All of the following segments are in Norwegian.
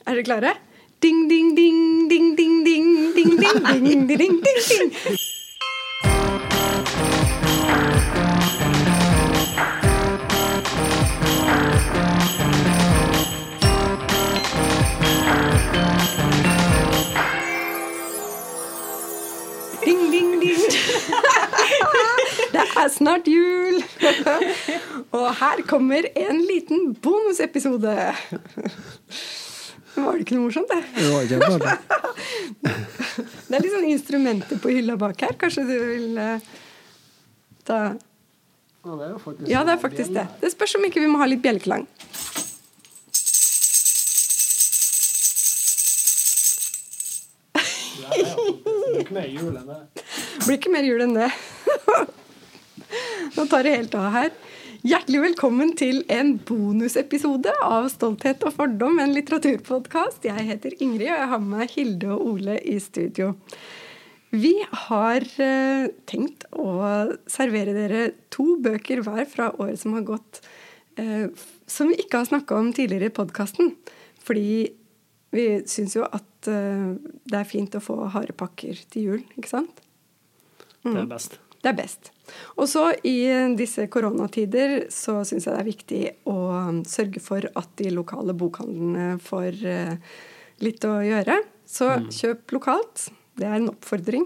Er dere klare? Ding, ding, ding, ding, ding, ding, ding, ding, ding, ding, ding, ding. Ding, ding, ding. Det er snart jul. Og her kommer en liten bonusepisode. Var det ikke noe morsomt, det? Det var ikke bare. Det er litt sånn instrumenter på hylla bak her. Kanskje du vil ta... Ja, det er faktisk det. Det spørs om ikke vi må ha litt bjelleklang. Det blir ikke mer jul enn det. Det blir ikke mer jul enn det. Nå tar det helt av her. Hjertelig velkommen til en bonusepisode av Stolthet og fordom, en litteraturpodcast. Jeg heter Ingrid, og jeg har med meg Hilde og Ole i studio. Vi har tenkt å servere dere 2 bøker hver fra året som har gått, som vi ikke har snakket om tidligere i podcasten. Fordi vi synes jo at det er fint å få harde pakker til jul, ikke sant? Det er best. Det er best. Og så i disse koronatider så synes jeg det er viktig å sørge for at de lokale bokhandlene får litt å gjøre. Så kjøp lokalt. Det er en oppfordring.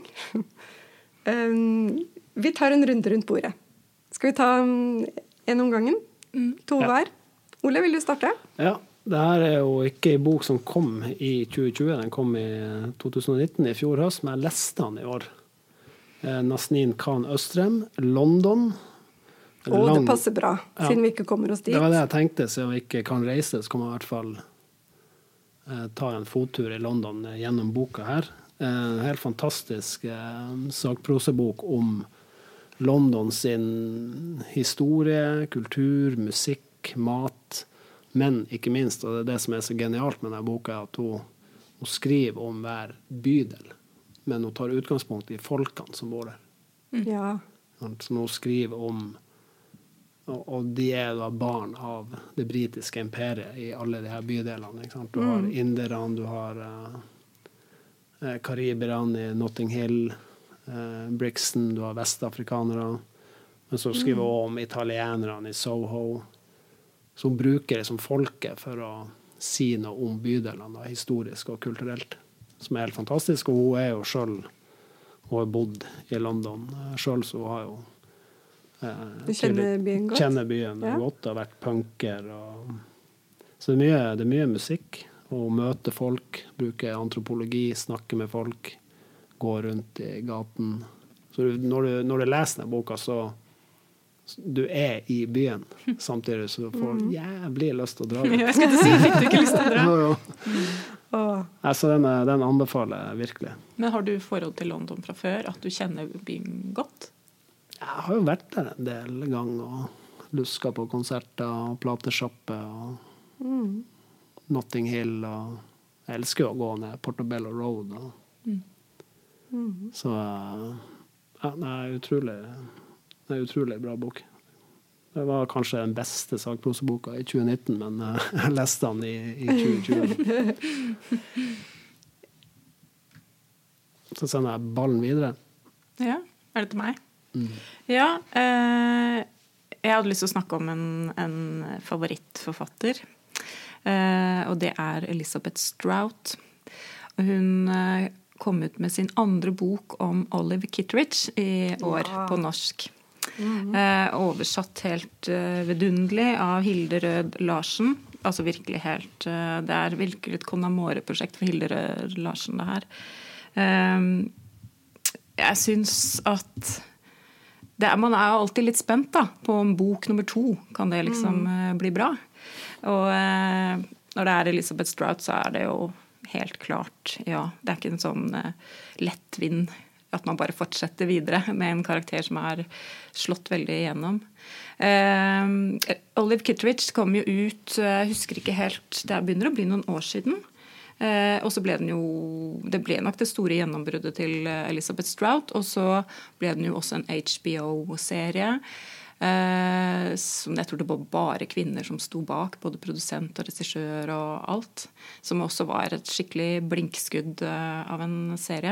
Vi tar en runde rundt bordet. Skal vi ta en om gangen? 2 hver. Ole, vil du starte? Ja, det her er jo ikke en bok som kom i 2020. Den kom i 2019 i fjor høst, men jeg leste den i år. Nazneen Khan Østrem, London. Det passer bra, siden vi ikke kommer oss dit. Det var det jeg tenkte, siden vi ikke kan reise, så kan man i hvert fall ta en fottur i London gjennom boka her. En helt fantastisk sakprosebok om London sin historie, kultur, musikk, mat, men ikke minst, og det er det som er så genialt med denne boka, at hun skriver om hver bydel. Men hun tar utgangspunkt i folkene som bor der. Ja. Så hun skriver om, og de er da barn av det britiske imperiet i alle de her bydelene. Ikke sant? Du har inderne, du har kariberne i Notting Hill, Brixton, du har vestafrikanere. Men så skriver hun om italienerne i Soho. Så hun bruker det som folket for å si noe om bydelene, historisk og kulturelt. Som er helt fantastisk, og hun er jo selv, hun har bodd i London selv, så hun har jo du kjenner byen godt? Kjenner byen godt, har vært punker. Så det er mye musikk, og møte folk, bruke antropologi, snakke med folk, gå rundt i gaten. Så når du leser denne boka, så du er i byen, samtidig så du får jævlig lyst til å dra dit. Jeg skulle ikke si, fikk du ikke lyst til å dra? Altså, den anbefaler jeg virkelig. Men har du forhold til London fra før, at du kjenner byen godt? Jeg har jo vært der en del ganger og lusket på konserter og plateshopper og Notting Hill, og jeg elsker jo å gå ned Portobello Road. Så det er utrolig bra bok. Det var kanskje den beste sakproseboka i 2019, men jeg leste den i 2020. Så sender jeg ballen videre. Ja, er det til meg? Ja, jeg hadde lyst til å snakke om en favorittforfatter, og det er Elizabeth Strout. Hun kom ut med sin andre bok om Oliver Kitteridge i år på norsk. Oversatt helt vidunderlig av Hilde Rød Larsen, altså virkelig helt, det er virkelig et Conamore-prosjekt for Hilde Rød Larsen det her. Jeg synes at man er jo alltid litt spent da, på om bok nummer 2 kan det liksom bli bra, og når det er Elizabeth Strout så er det jo helt klart, det er ikke en sånn lettvinn at man bare fortsetter videre med en karakter som er slått veldig igjennom. Oliver Kitteridge kom jo ut, jeg husker ikke helt, det begynner å bli noen år siden, og så ble det ble nok det store gjennombruddet til Elizabeth Strout, og så ble den jo også en HBO-serie, Som jeg tror det var bare kvinner som sto bak, både produsent og regissør og alt. Som også var et skikkelig blinkskudd av en serie.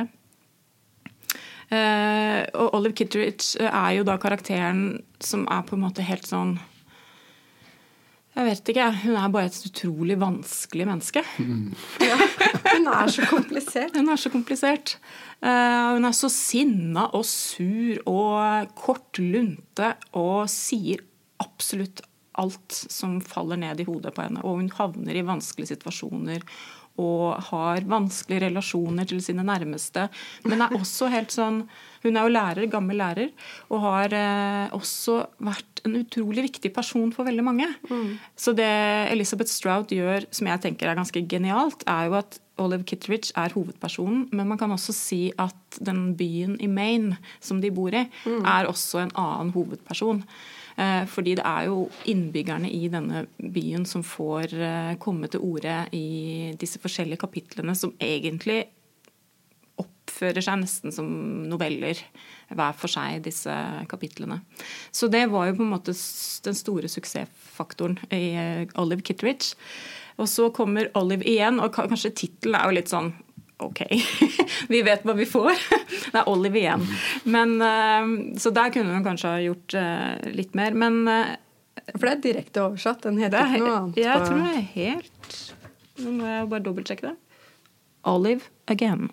Og Olive Kitteridge jo da karakteren som på en måte helt sånn, jeg vet ikke, hun bare et utrolig vanskelig menneske. Ja, hun så komplisert. Hun så komplisert. Hun så sinna og sur og kort lunte og sier absolutt alt som faller ned i hodet på henne. Og hun havner i vanskelige situasjoner og har vanskelige relasjoner til sine nærmeste. Men også helt sånn, hun jo lærer, gammel lærer, og har også vært en utrolig viktig person for veldig mange. Så det Elizabeth Strout gjør, som jeg tenker ganske genialt, jo at Olive Kitteridge hovedpersonen, men man kan også si at den byen i Maine som de bor i, også en annen hovedperson. Fordi det jo innbyggerne i denne byen som får komme til orde i disse forskjellige kapitlene som egentlig oppfører seg nesten som noveller hver for seg, disse kapitlene. Så det var jo på en måte den store suksessfaktoren i Olive Kitteridge. Og så kommer Olive igjen, og kanskje titelen jo litt sånn ok, vi vet hva vi får. Det Olive igjen. Men, så der kunne hun kanskje ha gjort litt mer. Men, for det direkte oversatt, den heter ikke noe annet. Jeg tror det helt... Nå må jeg bare dobbeltsjekke det. Olive again.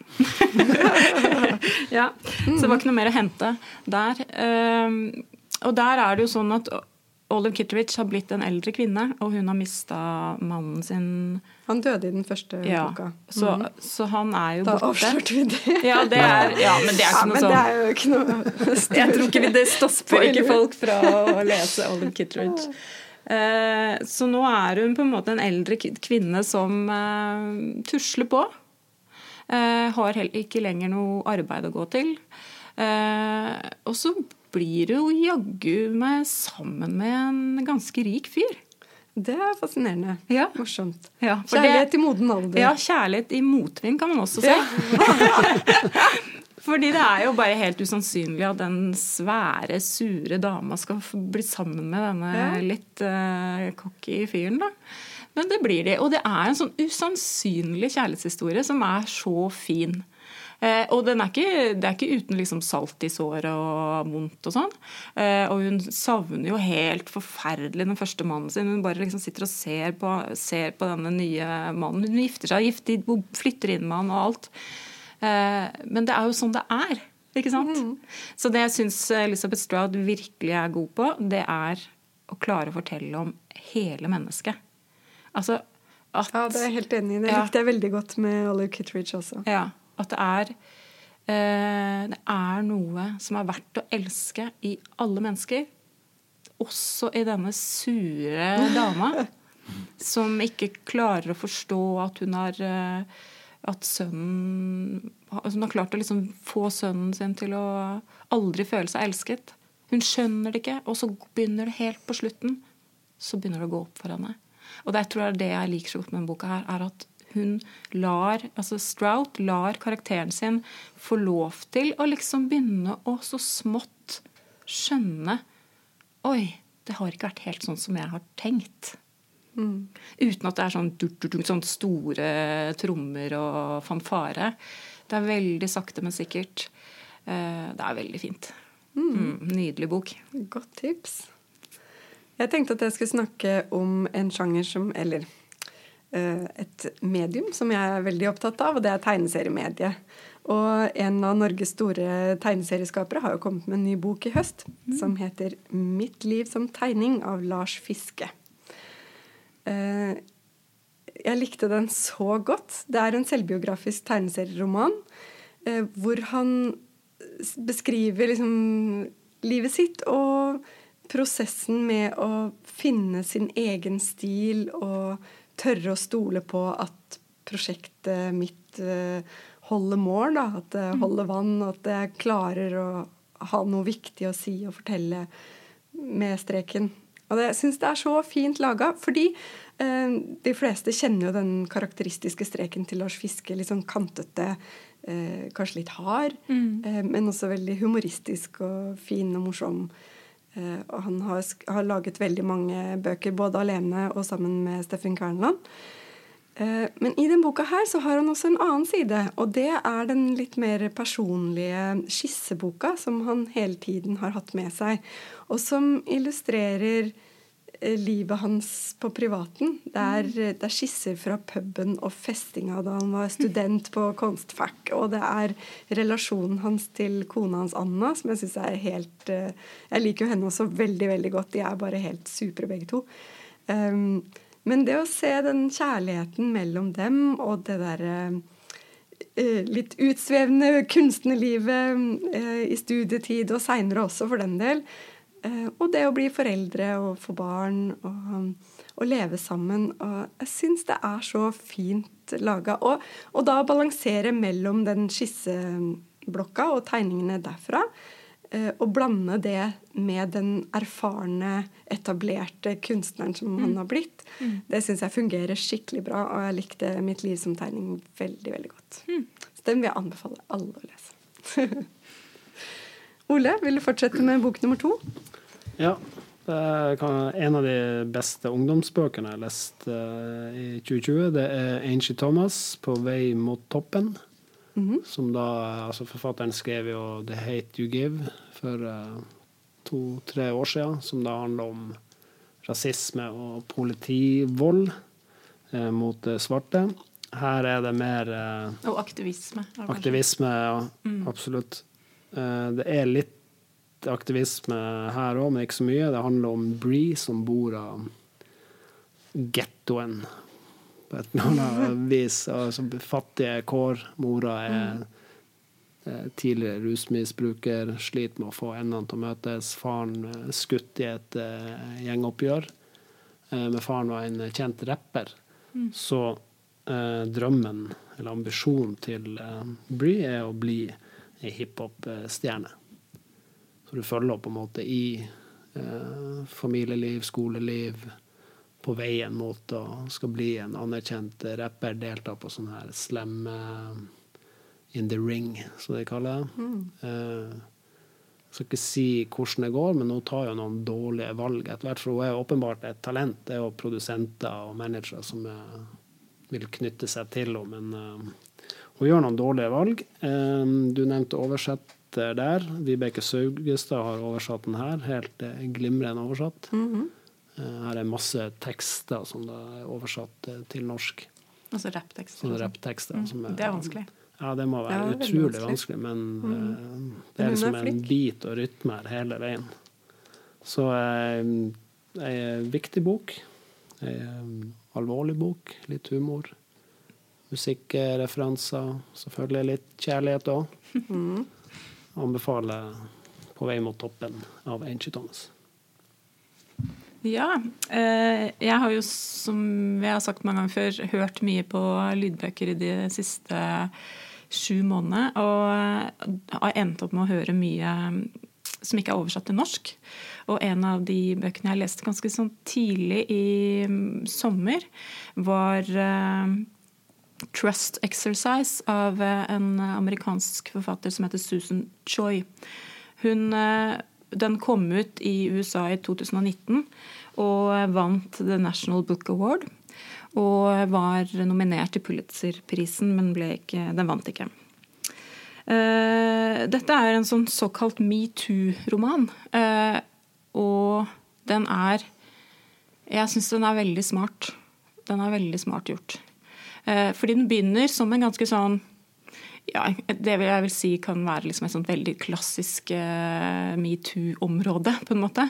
Ja, så det var ikke noe mer å hente der. Og der det jo sånn at Olive Kitteridge har blitt en eldre kvinne, og hun har mistet mannen sin. Han døde i den første boka. Så han jo borte. Da avslørte vi det. Ja, det men det ikke noe sånn. Men det jo ikke noe jeg tror ikke det stopper ikke folk fra å lese Olive Kitteridge. Så nå hun på en måte en eldre kvinne som tusler på. Har heller ikke lenger noe arbeid å gå til. Og så blir jo jaggu meg sammen med en ganske rik fyr. Det fascinerende. Ja. Morsomt. Ja, kjærlighet i moden alder. Ja, kjærlighet i motvind kan man også si. Fordi det jo bare helt usannsynlig at den svære, sure dama skal bli sammen med denne litt cocky fyren da. Men det blir de. Og det en sånn usannsynlig kjærlighetshistorie som så fin. Og det ikke uten liksom salt i såret og vondt og sånn. Og hun savner jo helt forferdelig den første mannen sin. Hun bare liksom sitter og ser på denne nye mannen. Hun gifter seg, flytter inn med han og alt. Men det jo sånn det ikke sant? Så det jeg synes Elizabeth Strout virkelig god på, det å klare å fortelle om hele mennesket. Altså at... Ja, det jeg helt enig i. Det likte jeg veldig godt med Olive Kitteridge også. Ja, at det noe som verdt å elske i alle mennesker, også i denne sure dama, som ikke klarer å forstå at hun at sønnen, altså hun har klart å liksom få sønnen sin til å aldri føle seg elsket. Hun skjønner det ikke, og så begynner det helt på slutten, så begynner det å gå opp for henne. Og det tror jeg det jeg liker så godt med denne boka her, at hun Strout lar karakteren sin få lov til å liksom begynne å så smått skjønne, oi, det har ikke vært helt sånn som jeg har tenkt. Uten at det sånn store trommer og fanfare. Det veldig sakte, men sikkert. Det veldig fint. Nydelig bok. Godt tips. Jeg tenkte at jeg skulle snakke om en sjanger som, eller et medium som jeg veldig opptatt av, og det tegneseriemedie. Og en av Norges store tegneserieskapere har jo kommet med en ny bok i høst, som heter Mitt liv som tegning av Lars Fiske. Jeg likte den så godt. Det en selvbiografisk tegneserieroman, hvor han beskriver liksom livet sitt og prosessen med å finne sin egen stil og tørre å stole på at prosjektet mitt holder mål, da, at det holder vann, og at jeg klarer å ha noe viktig å si og fortelle med streken. Og jeg synes det så fint laget, fordi de fleste kjenner jo den karakteristiske streken til Lars Fiske, litt sånn kantete, kanskje litt hard, men også veldig humoristisk og fin og morsom. Og han har laget veldig mange bøker, både alene og sammen med Steffen Kverneland. Men i den boka her så har han også en annen side, og det er den litt mer personlige skisseboka som han hele tiden har hatt med seg, og som illustrerer livet hans på privaten. Det er skisser fra puben og festinga da han var student på Konstfack, og det er relasjonen hans til kona hans Anna, som jeg synes er helt... Jeg liker jo henne også veldig, veldig godt. De er bare helt supre begge to. Men det å se den kjærligheten mellom dem, og det der litt utsvevende kunstnerlivet i studietid, og senere også for den del, og det å bli foreldre og få barn og leve sammen, og jeg synes det er så fint laget. Og da balansere mellom den skisseblokka og tegningene derfra, og blande det med den erfarne, etablerte kunstneren som han har blitt. Det synes jeg fungerer skikkelig bra, og jeg likte Mitt liv som tegning veldig, veldig godt. Så den vil jeg anbefale alle å lese. Ole, vil du fortsette med bok nummer 2? Ja, det er en av de beste ungdomsbøkene jeg leste i 2020. Det er Angie Thomas, På vei mot toppen. Som da, altså forfatteren skrev jo The Hate You Give for 2-3 år siden, som da handler om rasisme og politivold mot svarte. Her er det mer... og aktivisme. Aktivisme, ja, absolutt. Det er litt aktivisme her også, men ikke så mye. Det handler om Bree, som bor av ghettoen på et eller annet vis, altså fattige kår. Mora er tidligere rusmisbruker, sliter med å få endene til å møtes. Faren skutt i et gjengoppgjør, men faren var en kjent rapper. Så drømmen, eller ambisjonen til Bree er å bli en hiphop-stjerne. Så du følger på en måte i familieliv, skoleliv, på veien mot å skal bli en anerkjent rapper, delta på sånn her slam in the ring, som de kaller det. Jeg skal ikke si hvordan det går, men hun tar jo noen dårlige valg etter hvert, for hun er åpenbart et talent. Det er jo produsenter og managere som vil knytte seg til henne, men hun gjør noen dårlige valg. Du nevnte oversetter der. Vibeke Saugestad har oversatt den her, helt glimrende oversatt. Her er masse tekster som da er oversatt til norsk. Altså rapptekster. Sånne rapptekster. Det er vanskelig. Ja, det må være utrolig vanskelig, men det er liksom en bit og rytme her hele veien. Så en viktig bok, en alvorlig bok, litt humor, musikkreferanser, selvfølgelig litt kjærlighet også. Anbefaler På vei mot toppen av Angie Thomas. Ja, jeg har jo, som jeg har sagt mange ganger før, hørt mye på lydbøker i de siste 7 månedene, og har endt opp med å høre mye som ikke er oversatt til norsk. Og en av de bøkene jeg leste ganske sånn tidlig i sommer var Trust Exercise av en amerikansk forfatter som heter Susan Choi. Den kom ut i USA i 2019 og vant The National Book Award og var nominert til Pulitzer-prisen, men den vant ikke. Dette er en sånn såkalt MeToo-roman, og jeg synes den er veldig smart. Den er veldig smart gjort. Fordi den begynner som en ganske sånn, ja, det jeg vil si kan være liksom et sånt veldig klassisk MeToo-område, på en måte.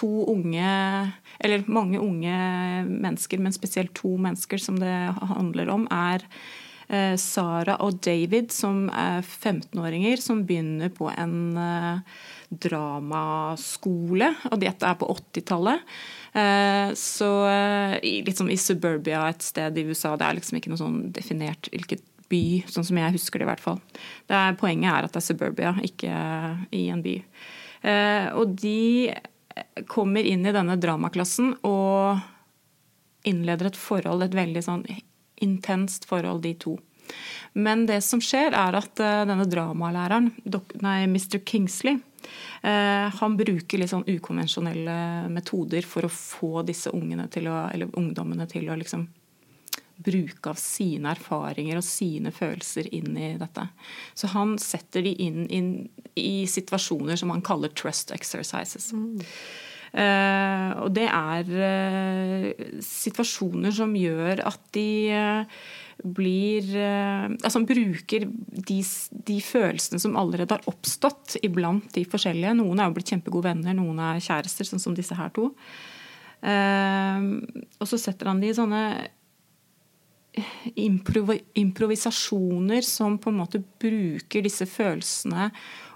Mange unge mennesker, men spesielt 2 mennesker som det handler om, er Sara og David, som er 15-åringer, som begynner på en dramaskole, og dette er på 80-tallet. Så liksom i suburbia et sted i USA, det er liksom ikke noe sånn definert hvilket by, sånn som jeg husker det i hvert fall. Poenget er at det er suburbia, ikke i en by. Og de kommer inn i denne dramaklassen og innleder et forhold, et veldig sånn intenst forhold, de 2. Men det som skjer er at denne dramalæreren, Mr. Kingsley, Han bruker litt sånn ukonvensjonelle metoder for å få disse ungdommene til å liksom bruke av sine erfaringer og sine følelser inn i dette. Så han setter de inn i situasjoner som han kaller trust exercises. Og det situasjoner som gjør at de han bruker de følelsene som allerede har oppstått iblant de forskjellige. Noen jo blitt kjempegode venner, noen kjærester, sånn som disse her to. Og så setter han de sånne improvisasjoner som på en måte bruker disse følelsene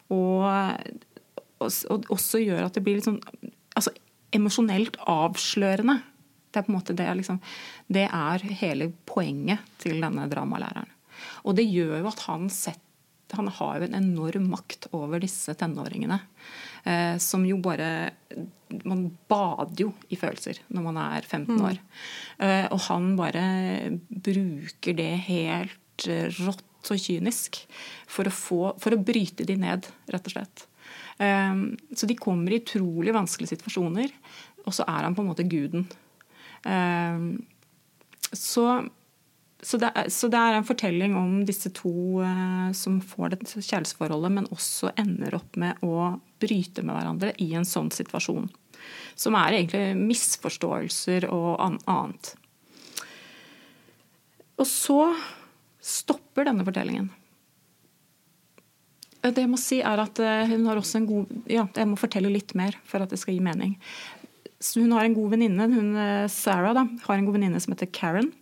og også gjør at det blir litt sånn emosjonelt avslørende. Det på en måte det hele poenget til denne dramalæreren. Og det gjør jo at han har jo en enorm makt over disse tenåringene, som jo bare man bader jo i følelser når man 15 år. Og han bare bruker det helt rått og kynisk for å bryte de ned, rett og slett. Så de kommer i utrolig vanskelige situasjoner, og så han på en måte guden. Så det en fortelling om disse to som får dette kjærlighetsforholdet, men også ender opp med å bryte med hverandre i en sånn situasjon, som egentlig misforståelser og annet. Og så stopper denne fortellingen. Det jeg må si at hun har også en god... Ja, jeg må fortelle litt mer for at det skal gi mening. Så hun har en god venninne, Sarah har en god venninne som heter Karen,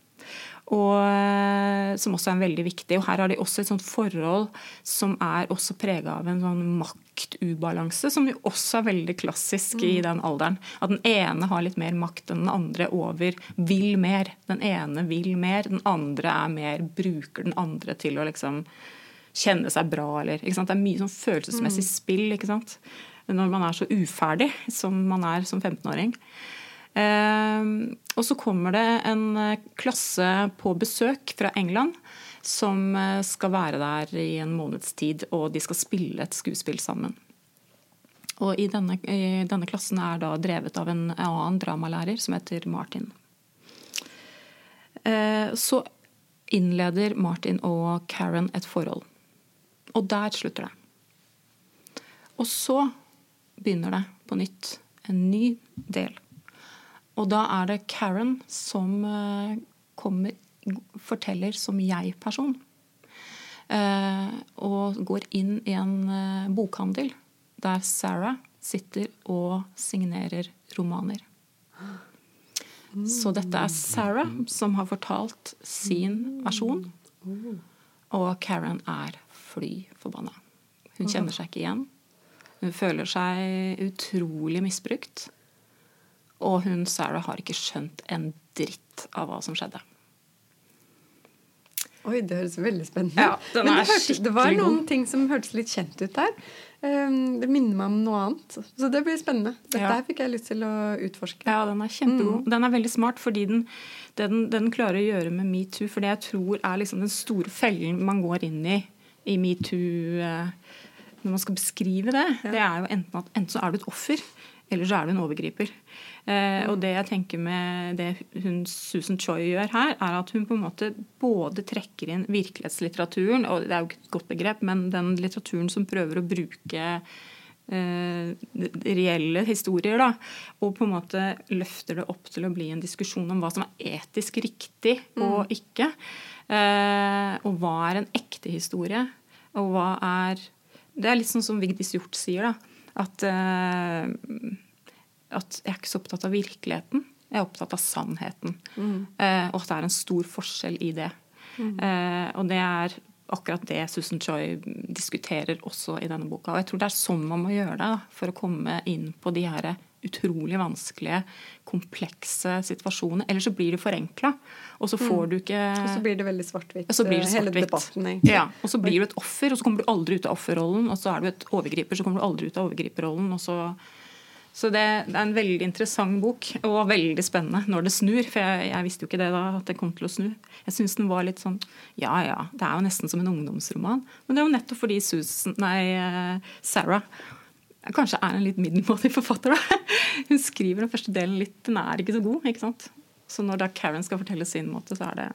og som også en veldig viktig. Og her har de også et sånt forhold som også preget av en sånn maktubalanse, som jo også veldig klassisk i den alderen. At den ene har litt mer makt enn den andre vil mer. Den ene vil mer, den andre mer, bruker den andre til å liksom kjenne seg bra, eller, ikke sant? Det mye sånn følelsesmessig spill, ikke sant? Når man så uferdig som man som 15-åring. Og så kommer det en klasse på besøk fra England som skal være der i en måneds tid, og de skal spille et skuespill sammen. Og i denne klassen da drevet av en annen dramalærer som heter Martin. Så innleder Martin og Karen et forhold. Og der slutter det. Og så begynner det på nytt en ny del. Og da det Karen som forteller som jeg-person. Og går inn i en bokhandel der Sarah sitter og signerer romaner. Så dette Sarah som har fortalt sin versjon, og Karen fly forbanna. Hun kjenner seg ikke igjen. Hun føler seg utrolig misbrukt. Og Sarah har ikke skjønt en dritt av hva som skjedde. Oi, det høres veldig spennende. Ja, men det var noen ting som hørtes litt kjent ut der. Det minner meg om noe annet. Så det blir spennende. Dette fikk jeg lyst til å utforske. Ja, den kjempegod. Den veldig smart, fordi den klarer å gjøre med MeToo. For det jeg tror liksom den store fellen man går inn i MeToo, når man skal beskrive det, det jo enten så du et offer, eller så du en overgriper. Og det jeg tenker med det Susan Choi gjør her, at hun på en måte både trekker inn virkelighetslitteraturen, og det jo ikke et godt begrep, men den litteraturen som prøver å bruke reelle historier, og på en måte løfter det opp til å bli en diskusjon om hva som etisk riktig og ikke. Og hva en ekte historie, og hva det litt sånn som Vigdis Hjorth sier, at jeg ikke så opptatt av virkeligheten, jeg opptatt av sannheten. Og at det en stor forskjell i det. Og det akkurat det Susan Choi diskuterer også i denne boka. Og jeg tror det sånn man må gjøre det for å komme inn på de her utrolig vanskelige, komplekse situasjoner. Eller så blir det forenklet, og så får du ikke... Og så blir det veldig svart-hvitt. Og så blir det svart-hvitt. Hele debatten, egentlig. Ja, og så blir du et offer, og så kommer du aldri ut av offerrollen, og så du et overgriper, så kommer du aldri ut av overgriperrollen, og så det en veldig interessant bok, og veldig spennende når det snur, for jeg visste jo ikke det da, at det kom til å snu. Jeg synes den var litt sånn, ja, det jo nesten som en ungdomsroman, men det jo nettopp fordi Sarah kanskje en litt middelmåtig forfatter da. Hun skriver den første delen litt, den ikke så god, ikke sant? Så når da Karen skal fortelle sin måte, så det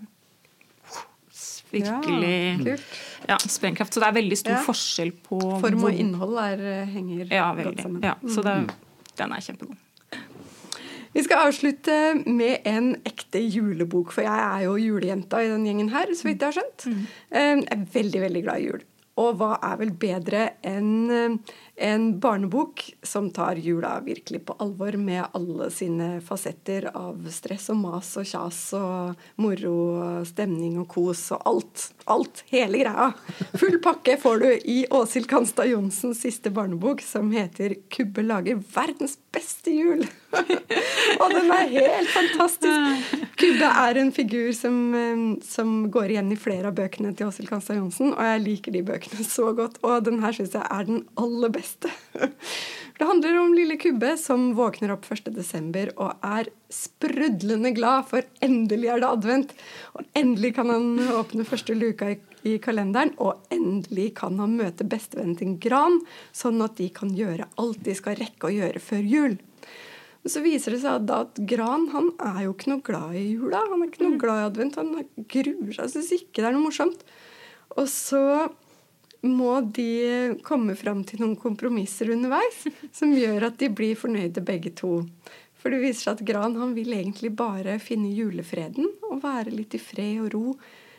virkelig sprengkraft. Så det veldig stor forskjell på form og innhold henger godt sammen. Ja, så den kjempegod. Vi skal avslutte med en ekte julebok, for jeg jo julejenta i den gjengen her, så vidt jeg har skjønt. Jeg veldig, veldig glad i jul. Og hva vel bedre enn en barnebok som tar jula virkelig på alvor med alle sine fasetter av stress og mas og kjas og moro og stemning og kos og alt, hele greia. Full pakke får du i Åshild Kanstad Johnsens siste barnebok som heter Kubbe lager verdens beste jul. Og den helt fantastisk. Kubbe en figur som går igjen i flere av bøkene til Åshild Kanstad Johnsen, og jeg liker de bøkene så godt, og den her synes jeg den aller beste. Det handler om lille Kubbe som våkner opp 1. desember og sprudlende glad, for endelig det advent, og endelig kan han åpne første luka i kalenderen, og endelig kan han møte bestevennen til Gran, sånn at de kan gjøre alt de skal rekke å gjøre før jul. Så viser det seg at Gran, han jo ikke noe glad i jula, han ikke noe glad i advent, han gruer seg, synes ikke det noe morsomt. Og så må de komme frem til noen kompromisser underveis, som gjør at de blir fornøyde begge to. For det viser seg at Gran, han vil egentlig bare finne julefreden, og være litt i fred og ro.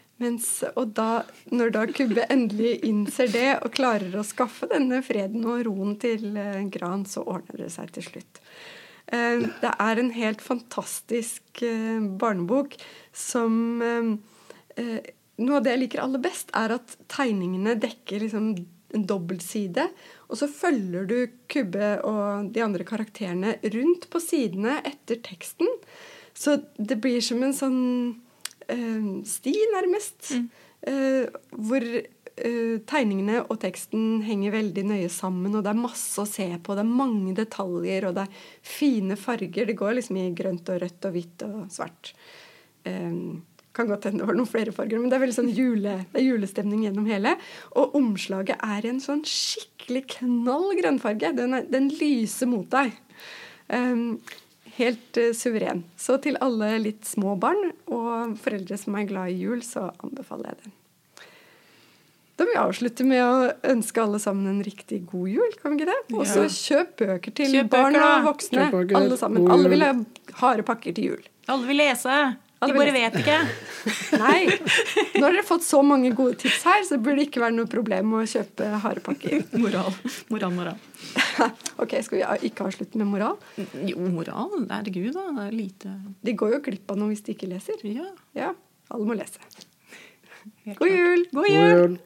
Når Kubbe endelig innser det, og klarer å skaffe denne freden og roen til Gran, så ordner det seg til slutt. Det en helt fantastisk barnebok som noe av det jeg liker aller best at tegningene dekker liksom en dobbeltside, og så følger du Kubbe og de andre karakterene rundt på sidene etter teksten, så det blir som en sånn sti nærmest, hvor tegningene og teksten henger veldig nøye sammen, og det masse å se på, det mange detaljer, og det fine farger. Det går liksom i grønt og rødt og hvitt og svart. Kan godt hende det var noen flere farger, men det veldig sånn julestemning gjennom hele. Og omslaget en sånn skikkelig knall grønnfarge. Den lyser mot deg. Helt suveren. Så til alle litt små barn og foreldre som glad i jul, så anbefaler jeg den. Da vil vi avslutte med å ønske alle sammen en riktig god jul, kan vi ikke det? Og så kjøp bøker til barn og voksne, alle sammen. Alle vil ha harde pakker til jul. Alle vil lese. De bare vet ikke. Nei, når dere har fått så mange gode tips her, så burde det ikke være noe problem å kjøpe harde pakker. Moral. Ok, skal vi ikke avslutte med moral? Jo, moral, det Gud da, det lite. De går jo glipp av noe hvis de ikke leser. Ja. Ja, alle må lese. God jul! God jul!